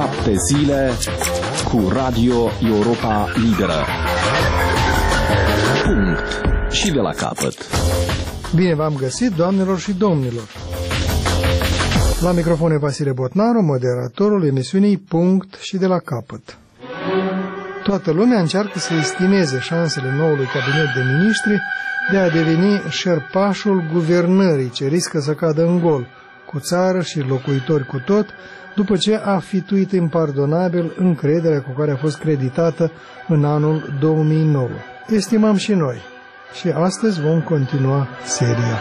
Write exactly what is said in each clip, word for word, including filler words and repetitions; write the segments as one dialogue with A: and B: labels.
A: Șapte zile cu Radio Europa Liberă. Punct. Și de la capăt.
B: Bine v-am găsit, doamnelor și domnilor. La microfon e Vasile Botnaru, moderatorul emisiunii Punct și de la capăt. Toată lumea încearcă să estimeze șansele noului cabinet de miniștri de a deveni șerpașul guvernării ce riscă să cadă în gol, cu țară și locuitori cu tot, după ce a fituit impardonabil încrederea cu care a fost creditată în anul două mii nouă. Estimăm și noi. Și astăzi vom continua seria.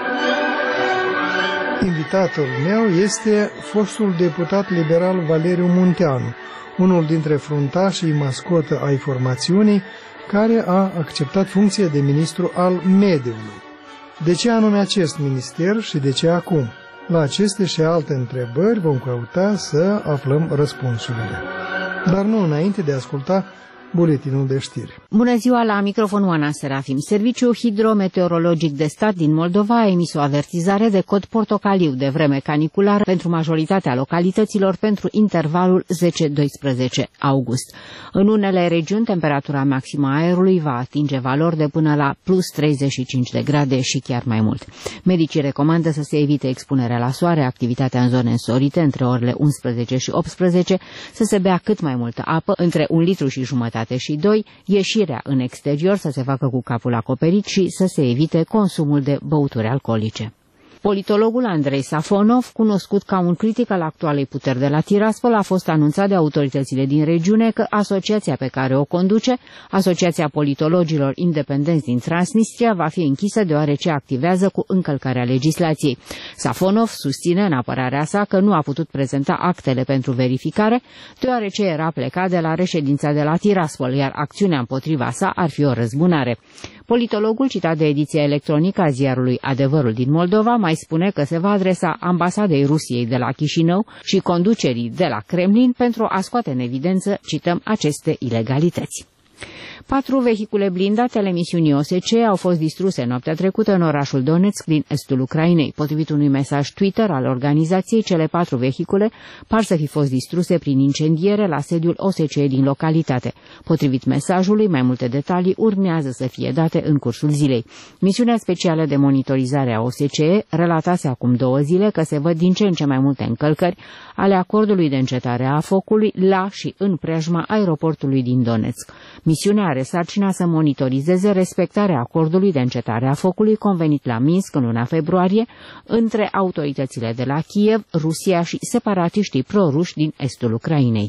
B: Invitatul meu este fostul deputat liberal Valeriu Munteanu, unul dintre fruntașii mascotă ai formațiunii, care a acceptat funcția de ministru al mediului. De ce anume acest minister și de ce acum? La aceste și alte întrebări vom căuta să aflăm răspunsurile. Dar nu înainte de a asculta buletinul de știri.
C: Bună ziua, la microfon Oana Serafim. Serviciul Hidrometeorologic de Stat din Moldova a emis o avertizare de cod portocaliu de vreme caniculară pentru majoritatea localităților pentru intervalul zece doisprezece august. În unele regiuni, temperatura maximă a aerului va atinge valori de până la plus treizeci și cinci de grade și chiar mai mult. Medicii recomandă să se evite expunerea la soare, activitatea în zone însorite între orele unsprezece și optsprezece, să se bea cât mai multă apă, între un litru și jumătate și doi, ieșirea în exterior să se facă cu capul acoperit și să se evite consumul de băuturi alcoolice. Politologul Andrei Safonov, cunoscut ca un critic al actualei puteri de la Tiraspol, a fost anunțat de autoritățile din regiune că asociația pe care o conduce, Asociația Politologilor Independenți din Transnistria, va fi închisă deoarece activează cu încălcarea legislației. Safonov susține în apărarea sa că nu a putut prezenta actele pentru verificare, deoarece era plecat de la reședința de la Tiraspol, iar acțiunea împotriva sa ar fi o răzbunare. Politologul, citat de ediția electronică a ziarului Adevărul din Moldova, mai spune că se va adresa ambasadei Rusiei de la Chișinău și conducerii de la Kremlin pentru a scoate în evidență, cităm, aceste ilegalități. Patru vehicule blindate ale misiunii O S C E au fost distruse noaptea trecută în orașul Donetsk din estul Ucrainei. Potrivit unui mesaj Twitter al organizației, cele patru vehicule par să fi fost distruse prin incendiere la sediul O S C E din localitate. Potrivit mesajului, mai multe detalii urmează să fie date în cursul zilei. Misiunea specială de monitorizare a O S C E relatase acum două zile că se văd din ce în ce mai multe încălcări ale acordului de încetare a focului la și în preajma aeroportului din Donetsk. Misiunea are sarcina să monitorizeze respectarea acordului de încetare a focului convenit la Minsk în luna februarie între autoritățile de la Kiev, Rusia și separatiștii pro-ruși din estul Ucrainei.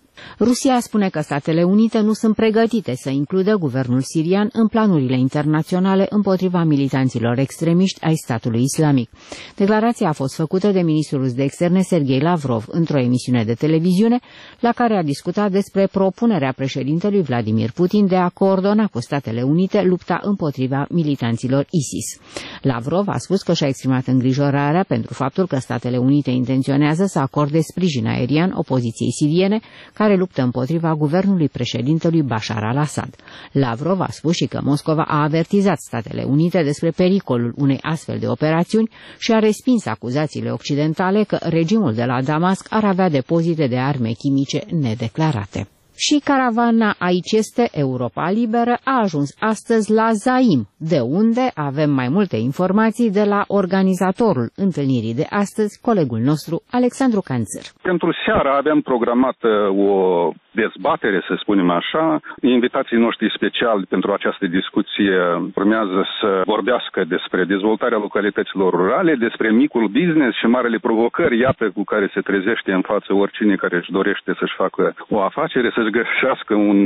C: Rusia spune că Statele Unite nu sunt pregătite să includă guvernul sirian în planurile internaționale împotriva militanților extremiști ai statului islamic. Declarația a fost făcută de ministrul rus de externe Sergei Lavrov într-o emisiune de televiziune la care a discutat despre propunerea președintelui Vladimir Putin de a coordona cu Statele Unite lupta împotriva militanților ISIS. Lavrov a spus că și-a exprimat îngrijorarea pentru faptul că Statele Unite intenționează să acorde sprijin aerian opoziției siriene care care luptă împotriva guvernului președintelui Bashar al-Assad. Lavrov a spus și că Moscova a avertizat Statele Unite despre pericolul unei astfel de operațiuni și a respins acuzațiile occidentale că regimul de la Damasc ar avea depozite de arme chimice nedeclarate. Și caravana Aici este Europa Liberă a ajuns astăzi la Zaim, de unde avem mai multe informații de la organizatorul întâlnirii de astăzi, colegul nostru Alexandru Canțăr.
D: Pentru seara avem programată o dezbatere, să spunem așa. Invitații noștri speciali pentru această discuție urmează să vorbească despre dezvoltarea localităților rurale, despre micul business și marele provocări, iată, cu care se trezește în față oricine care își dorește să-și facă o afacere, să-și găsească un,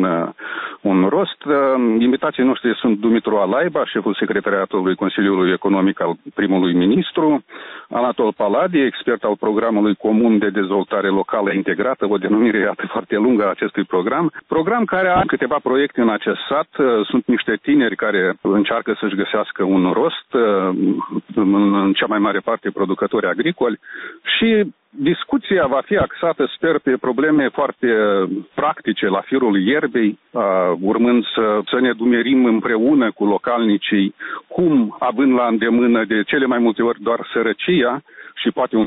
D: un rost. Invitații noștri sunt Dumitru Alaiba, șeful secretariatului Consiliului Economic al primului ministru, Anatol Paladi, expert al programului comun de dezvoltare locală integrată, o denumire iată foarte lungă a acestui program. Program care are câteva proiecte în acest sat. Sunt niște tineri care încearcă să-și găsească un rost, în cea mai mare parte producători agricoli, și discuția va fi axată, sper, pe probleme foarte practice la firul ierbei, urmând să, să ne dumerim împreună cu localnicii cum, având la îndemână de cele mai multe ori doar sărăcia și poate un